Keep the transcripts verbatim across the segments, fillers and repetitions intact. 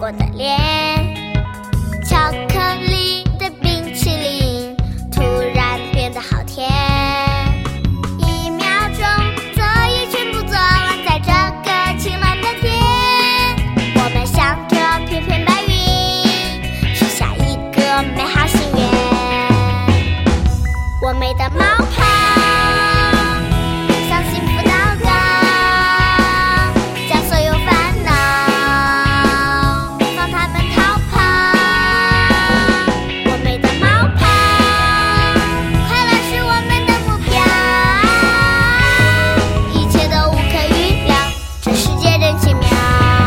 过的脸，巧克力的冰淇淋突然变得好甜，一秒钟作业全部做完，在这个晴朗的天，我们向着片片白云许下一个美好心愿。我们的冒泡向幸福祷告，将所有烦恼放他们逃跑。我们的冒泡，快乐是我们的目标，一切都无可预料，这世界真奇妙。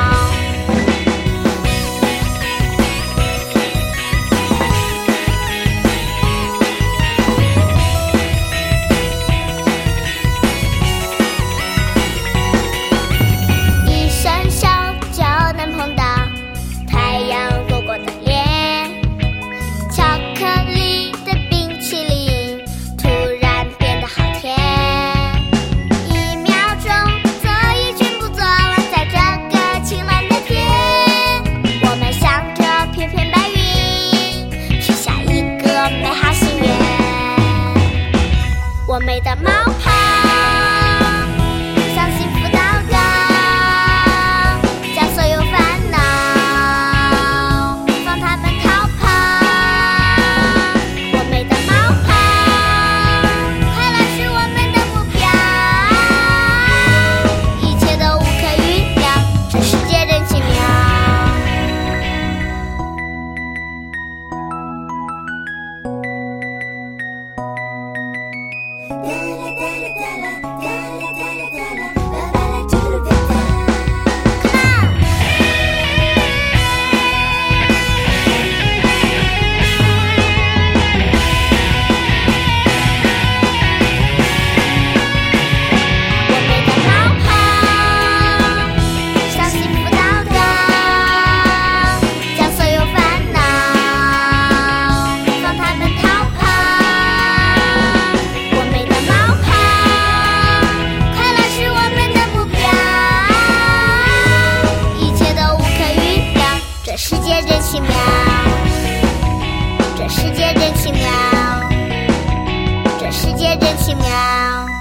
一声笑就能碰到太阳躲过的脸，巧克力的冰淇淋突然变得好甜，一秒钟作业全部做完，在这个晴朗的天，我们向着片片白云许下一个美好心愿。我们的冒泡向幸福祷告，将所有烦恼放他们逃跑。我们的冒泡，快乐是我们的目标，一切都无可预料，这世界真奇妙。这世界真奇妙，这世界真奇妙，这世界真奇妙。